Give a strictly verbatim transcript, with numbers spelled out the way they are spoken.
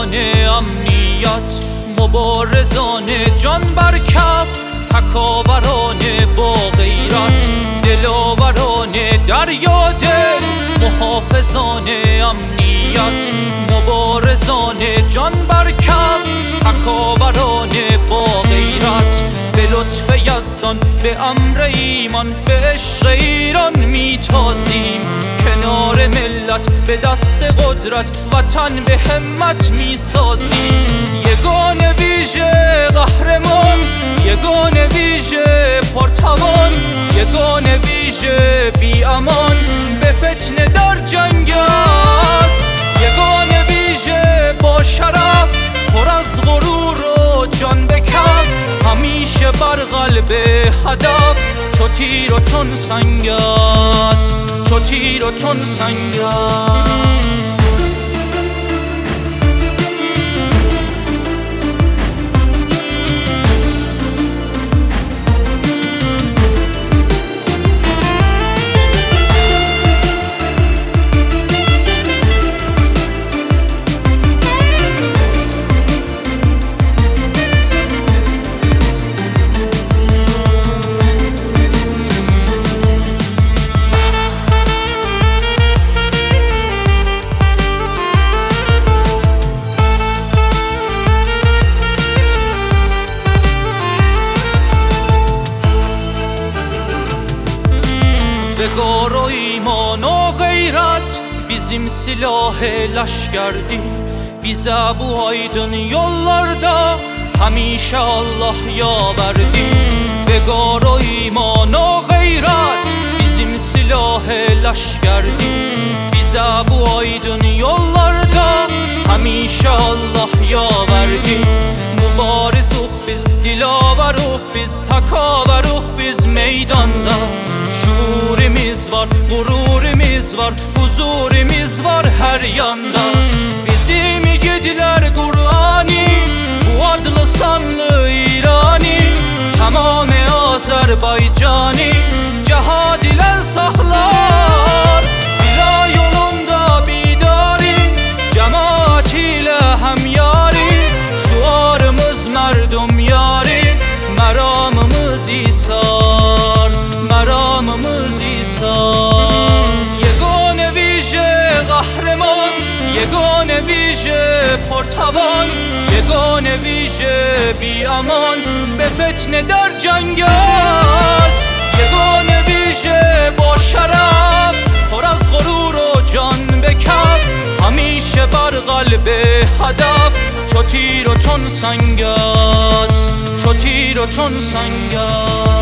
محافظان امنیت، مبارزان جان بر کف، تکاوران با غیرت، دلاوران دریا دل، محافظان امنیت، مبارزان جان بر کف، تکاوران با غیرت، به لطف یزدان به امر ایمان به عشق ایران میتازیم، کنار ملت به دست قدرت وطن به همت میسازیم. یگان ویژه قهرمان، یگان ویژه پرتوان، یگان ویژه بی امان، به فتنه در جنگ است. یگان ویژه با شرف، پر از غرور و جان به کف، همیشه بر قلب هدف، چو تیر و چون سنگ است، چو تیر و چون سنگ است. بگار و ایمان و غیرت، bizim silah leşkerdi, bize bu aydın yollarda hamisha Allah yaverdi. Begar o iman o gayret, bizim silah leşkerdi, bize bu aydın yollarda hamisha Allah yaverdi. Mübarisuh biz, dilaveruh biz, takaveruh biz meydanda. Şuurimiz var, gururimiz var, huzurimiz var her yanda. Bizim yiğitler Kur'ani, bu adlı sanlı İrani, tamamı Azerbaycani, cihad ile saklar. Bila yolunda bidari, cemaat ile hemyari, şuarımız merdum yari, meramımız İsar, meramımız İsar. Yegane vیژه قهرمان، یگانه ویژه پرتوان، یگانه ویژه بی امان، به فتنه در جنگ است. یگانه ویژه با شرف، پر از غرور و جان به کف، همیشه بر قلب هدف، چو تیر و چون سنگ است، چو تیر و چون سنگ است.